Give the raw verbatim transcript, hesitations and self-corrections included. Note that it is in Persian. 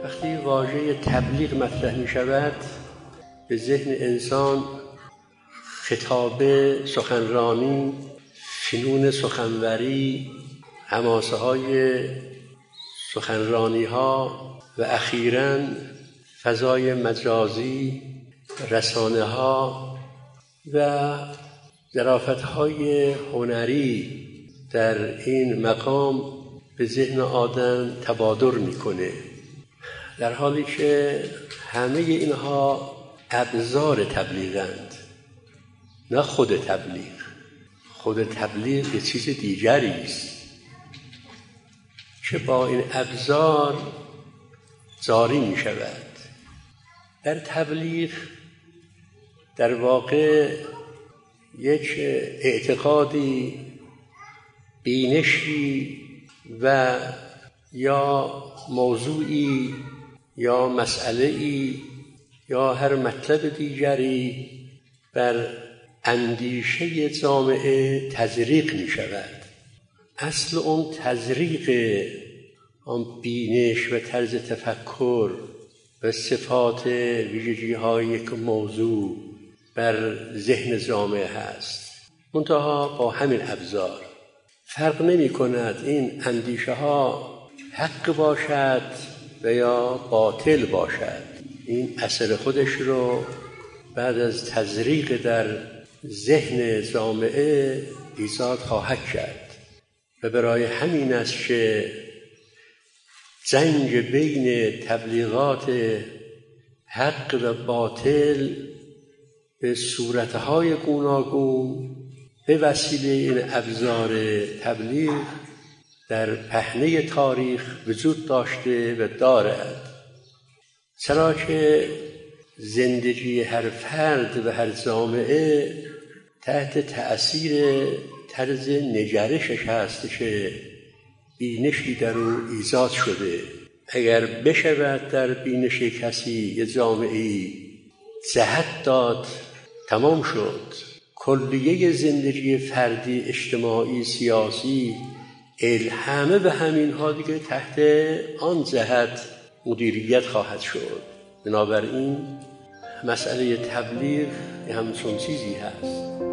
وقتی واژه تبلیغ مطرح می شود به ذهن انسان خطابه، سخنرانی، فنون سخنوری، حماسه های سخنرانی ها و اخیراً فضای مجازی، رسانه ها و ظرافت های هنری در این مقام به ذهن آدم تبادر میکنه، در حالی که همه اینها ابزار تبلیغند، نه خود تبلیغ. خود تبلیغ یه چیز دیگری است که با این ابزار جاری می شود. در تبلیغ در واقع یک اعتقادی، بینشی و یا موضوعی یا مسئله‌ای یا هر مطلب دیگری بر اندیشه جامعه تزریق می شود. اصل اون تزریق، آن بینش و طرز تفکر و صفات ویژگی های یک موضوع بر ذهن جامعه هست، منتها با همین ابزار. فرق نمی کند این اندیشه ها حق باشد و یا باطل باشد، این اثر خودش رو بعد از تزریق در ذهن جامعه ایجاد خواهد کرد و برای همین است که جنگ بین تبلیغات حق و باطل به صورتهای گوناگون به وسیله این ابزار تبلیغ در پهنه تاریخ وجود داشته و دارد، چرا که زندگی هر فرد و هر جامعه تحت تأثیر طرز نگرشش هست که بینشی در او ایجاد شده. اگر بشود در بینش کسی یه جامعه‌ای جهت داد، تمام شد. کلیه زندگی فردی، اجتماعی، سیاسی، علم، همه به همین ها دیگه تحت آن جهت مدیریت خواهد شد. بنابراین مسئله تبلیغ همچون چیزی هست.